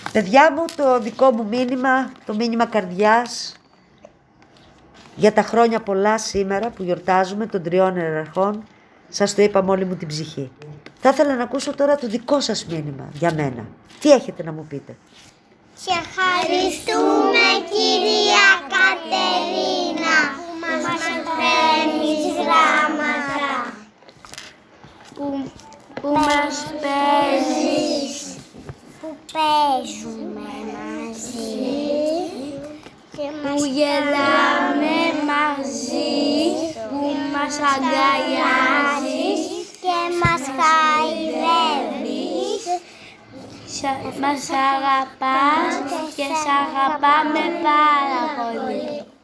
Παιδιά μου, το δικό μου μήνυμα, το μήνυμα καρδιάς για τα χρόνια πολλά σήμερα που γιορτάζουμε των 3 ιεραρχών, σας το είπα με όλη μου την ψυχή. Θα ήθελα να ακούσω τώρα το δικό σας μήνυμα για μένα. Τι έχετε να μου πείτε? Σε ευχαριστούμε, κυρία Κατερίνα, που μας παίρνεις γράμματα, που μας παίζεις, που παίζουμε μαζί, που γελάμε μαζί, που μας αγκαλιάζεις και μας χαϊδεύεις. Μας αγαπάς και σ' αγαπάμε πάρα πολύ.